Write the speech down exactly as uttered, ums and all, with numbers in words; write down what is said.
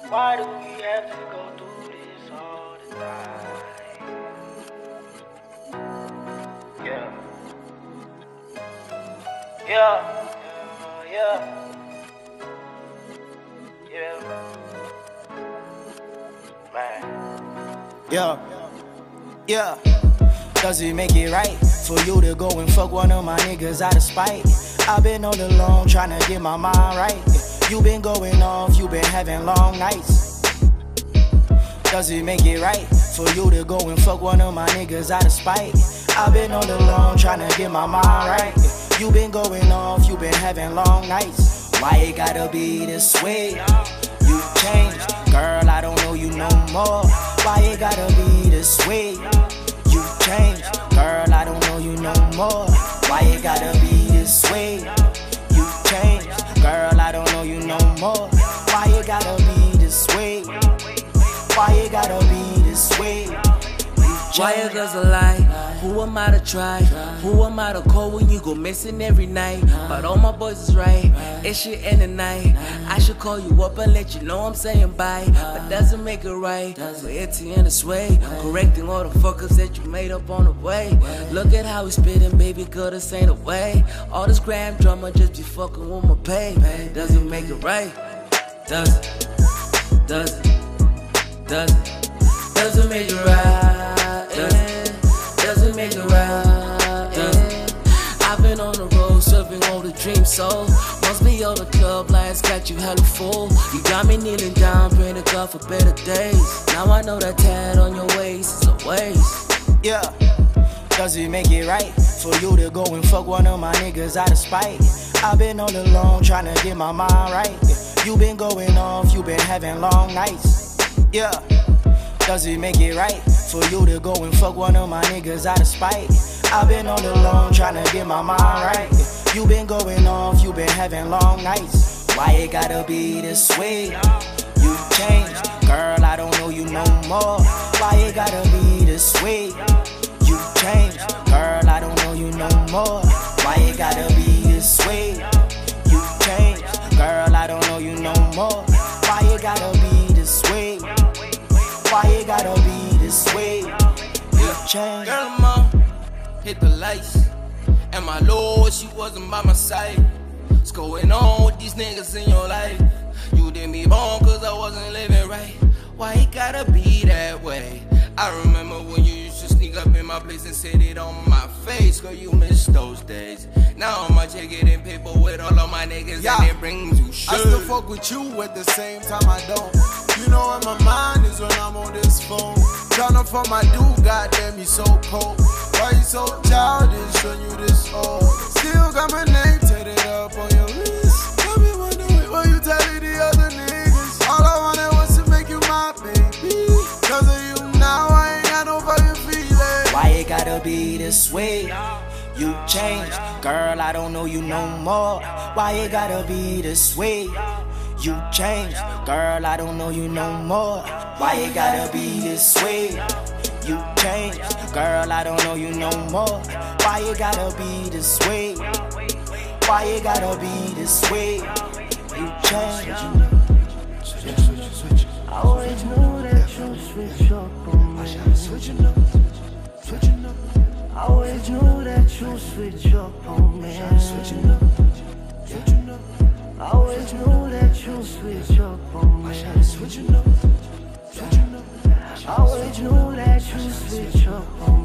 Why do we have to go through this all the time? Yeah. Yeah. Yeah. Yeah. Man. Yeah. Yeah. Does it make it right for you to go and fuck one of my niggas out of spite? I've been all alone trying to get my mind right. You been going off, you been having long nights. Does it make it right for you to go and fuck one of my niggas out of spite? I've been all alone trying to get my mind right. You been going off, you been having long nights. Why it gotta be this way? You changed, girl, I don't know you no more. Why it gotta be this way? You changed, girl, I don't know you no more. Why it gotta be this way? You changed, girl, I don't know you no more. Why it gotta be this way? Why it gotta be this way? Why you girls a lie? Who am I to try? Who am I to call when you go missing every night? But all my boys is right, it's shit in the night. I should call you up and let you know I'm saying bye. But doesn't make it right, for it to end this way. Correcting all the fuckers that you made up on the way. Look at how we spitting, baby girl, this ain't a way. All this gram drama just be fucking with my pay. Doesn't make it right, does it? Does it? Does it? Doesn't make it right. Does it? Doesn't make it right. Does it? I've been on the road serving all the dreams, so must be all the club lights got you hella full. You got me kneeling down, praying to God for better days. Now I know that tat on your waist is a waste. Yeah. Does it make it right for you to go and fuck one of my niggas out of spite? I've been all alone trying to get my mind right. You been going off, you been having long nights. Yeah. Does it make it right for you to go and fuck one of my niggas out of spite? I've been all alone trying to get my mind right. You been going off, you been having long nights. Why it gotta be this way? You changed, girl, I don't know you no more. Why it gotta be this way? You changed, girl, I don't know you no more. Why it gotta be this way? You changed, girl, I don't know you no more. Why it gotta be this way? Why it gotta be this way? You changed. Girl, I'm on, hit the lights. And my lord, she wasn't by my side. What's going on with these niggas in your life? You did me wrong cause I wasn't living right. Why it gotta be that way? I remember when you used to sneak up in my place and sit it on my face. Girl, you missed those days. Now I'm out here getting paper with all of my niggas, yeah. And it brings you shit. I still fuck with you at the same time I don't. You know where my mind is when I'm on this phone. Tryna fuck my dude, goddamn, you so cold. Why you so childish when you this old? Still got my name tatted up on your wrist. Tell me what do it, what you telling the other niggas? All I wanted was to make you my baby. Cause of you now, I ain't got no fucking feeling. Why it gotta be this way? You changed, girl, I don't know you no more. Why it gotta be this way? You changed, girl, I don't know you no more. Why it gotta be this way? You changed, girl, I don't know you no more. Why it gotta be this way? Why it gotta be this way? You changed. I always knew that you switch up on me. Switching up, switching up. I always knew that you switch up on me. Switching up, switching up. I always knew that you switch up on me. Switching up, switching up. I always knew that you switch up on me.